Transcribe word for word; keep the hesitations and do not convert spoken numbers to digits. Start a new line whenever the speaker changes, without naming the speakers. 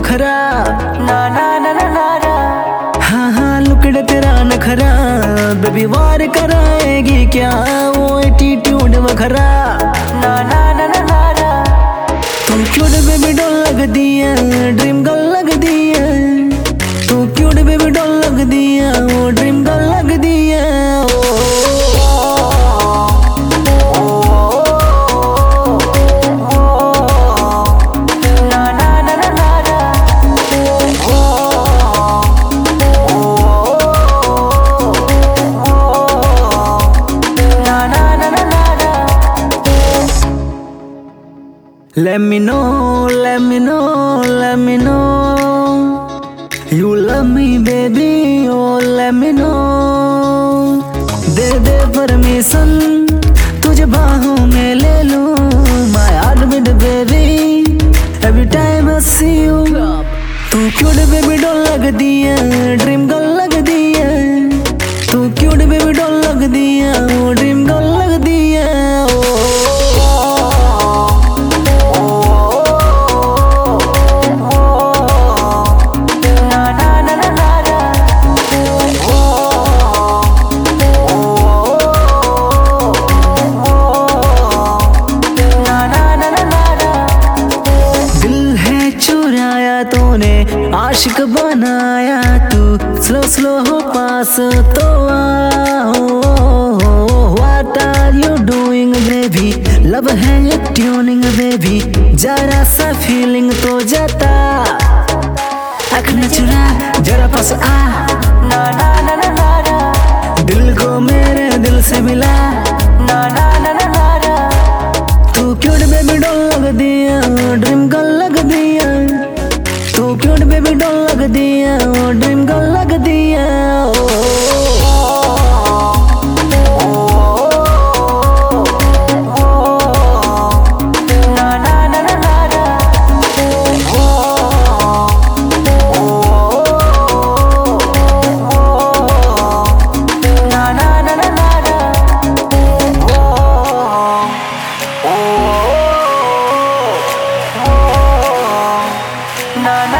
बखरा, ना ना ना ना ना ना। हाँ हाँ लुकड़ तेरा नखरा, बेबी वार कराएगी क्या वो एटीट्यूड बखरा, ना ना ना ना ना ना। तू क्यूट बेबी डॉल लगदी है, ड्रीम गर्ल लगदी है। तू क्यूट बेबी डॉल लगदी है, वो ड्रीम गर्ल लगदी है। Let me know, let me know, let me know you love me baby, oh let me know। दे दे परमिशन तुझे बाहों में ले लूं, my heart beat baby every time I see you। तू क्यूट बेबी डॉल लगदी है, ड्रीम गर्ल लगदी है। तू क्यूट बेबी डॉल लगदी है, वो ड्रीम गर्ल लगदी है। तूने आशिक बनाया, तू स्लो स्लो हो पास तो आओ। What are you doing baby, love है ये ट्यूनिंग बेबी, जरा सा फीलिंग तो जता। आँख न चुरा जरा पास आ, ना ना ना ना ना ना। दिल को मेरे दिल से मिला, ना ना ना ना ना ना। तू क्यूट बेबी डॉल लगदी है, ड्रीम गर्ल लगदी है। तू क्यूट बेबी डॉल लगदी है, वो ड्रीम गर्ल लगदी है। ना ना ना ना ना ना। ना ना ना ना ना ना। ना ना